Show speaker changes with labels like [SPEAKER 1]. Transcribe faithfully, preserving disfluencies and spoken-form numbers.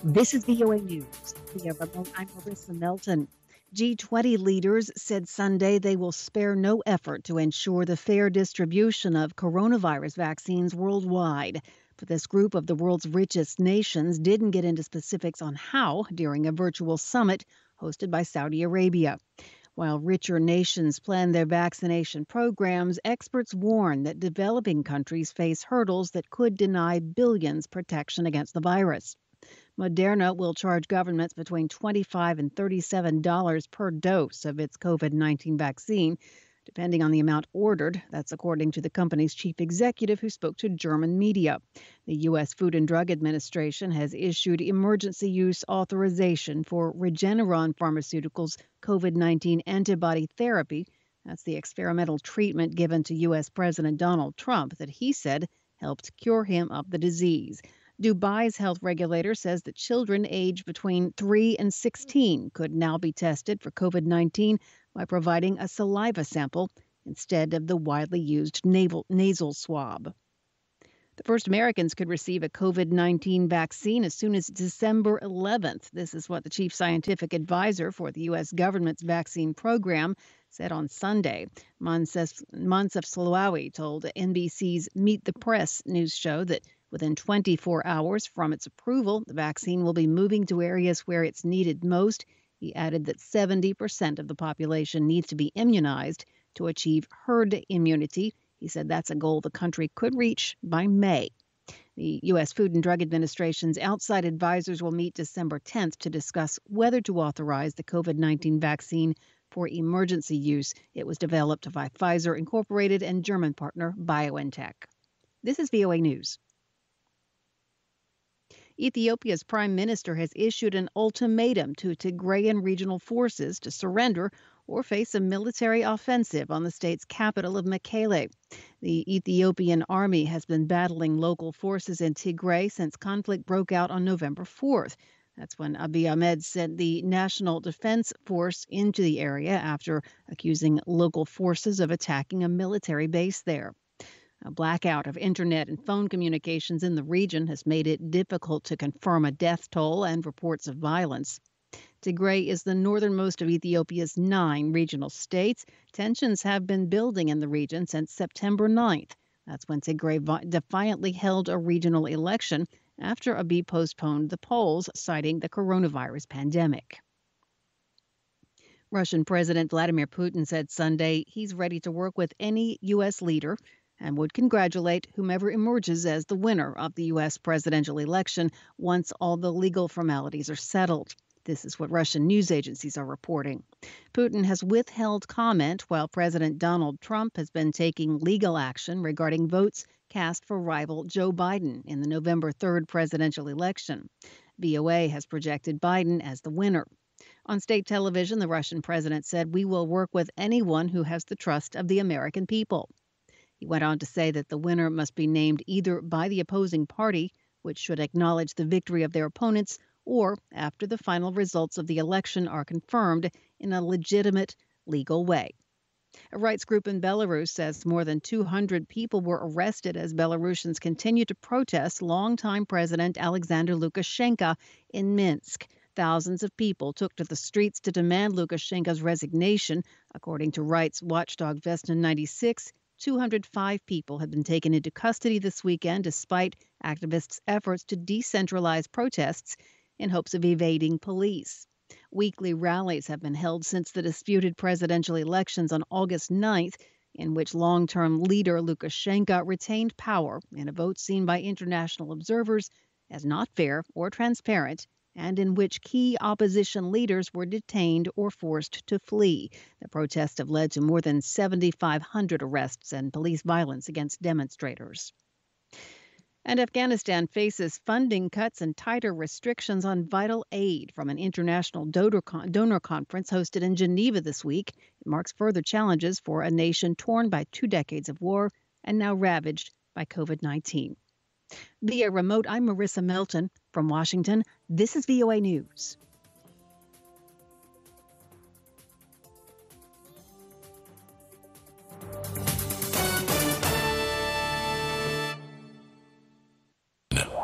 [SPEAKER 1] This is V O A News. Via remote, I'm Marissa Melton. G twenty leaders said Sunday they will spare no effort to ensure the fair distribution of coronavirus vaccines worldwide. But this group of the world's richest nations didn't get into specifics on how during a virtual summit hosted by Saudi Arabia. While richer nations plan their vaccination programs, experts warn that developing countries face hurdles that could deny billions protection against the virus. Moderna will charge governments between twenty-five dollars and thirty-seven dollars per dose of its COVID nineteen vaccine, depending on the amount ordered. That's according to the company's chief executive, who spoke to German media. The U S Food and Drug Administration has issued emergency use authorization for Regeneron Pharmaceuticals' COVID nineteen antibody therapy. That's the experimental treatment given to U S. President Donald Trump that he said helped cure him of the disease. Dubai's health regulator says that children aged between three and sixteen could now be tested for COVID nineteen by providing a saliva sample instead of the widely used naval, nasal swab. The first Americans could receive a COVID nineteen vaccine as soon as December eleventh. This is what the chief scientific advisor for the U S government's vaccine program said on Sunday. Monsef, Monsef Slaoui told N B C's Meet the Press news show that within twenty-four hours from its approval, the vaccine will be moving to areas where it's needed most. He added that seventy percent of the population needs to be immunized to achieve herd immunity. He said that's a goal the country could reach by May. The U S. Food and Drug Administration's outside advisors will meet December tenth to discuss whether to authorize the COVID nineteen vaccine for emergency use. It was developed by Pfizer Incorporated and German partner BioNTech. This is V O A News. Ethiopia's prime minister has issued an ultimatum to Tigrayan regional forces to surrender or face a military offensive on the state's capital of Mekelle. The Ethiopian army has been battling local forces in Tigray since conflict broke out on November fourth. That's when Abiy Ahmed sent the National Defense Force into the area after accusing local forces of attacking a military base there. A blackout of internet and phone communications in the region has made it difficult to confirm a death toll and reports of violence. Tigray is the northernmost of Ethiopia's nine regional states. Tensions have been building in the region since September ninth. That's when Tigray vi- defiantly held a regional election after Abiy postponed the polls, citing the coronavirus pandemic. Russian President Vladimir Putin said Sunday he's ready to work with any U S leader and would congratulate whomever emerges as the winner of the U S presidential election once all the legal formalities are settled. This is what Russian news agencies are reporting. Putin has withheld comment while President Donald Trump has been taking legal action regarding votes cast for rival Joe Biden in the November third presidential election. V O A has projected Biden as the winner. On state television, the Russian president said, "We will work with anyone who has the trust of the American people." He went on to say that the winner must be named either by the opposing party, which should acknowledge the victory of their opponents, or after the final results of the election are confirmed in a legitimate legal way. A rights group in Belarus says more than two hundred people were arrested as Belarusians continue to protest longtime President Alexander Lukashenko in Minsk. Thousands of people took to the streets to demand Lukashenko's resignation. According to rights watchdog Vesna ninety-six, two hundred five people have been taken into custody this weekend despite activists' efforts to decentralize protests in hopes of evading police. Weekly rallies have been held since the disputed presidential elections on August ninth, in which long-term leader Lukashenko retained power in a vote seen by international observers as not fair or transparent, and in which key opposition leaders were detained or forced to flee. The protests have led to more than seventy-five hundred arrests and police violence against demonstrators. And Afghanistan faces funding cuts and tighter restrictions on vital aid from an international donor, con- donor conference hosted in Geneva this week. It marks further challenges for a nation torn by two decades of war and now ravaged by COVID nineteen. Via remote, I'm Marissa Melton from Washington. This is V O A News.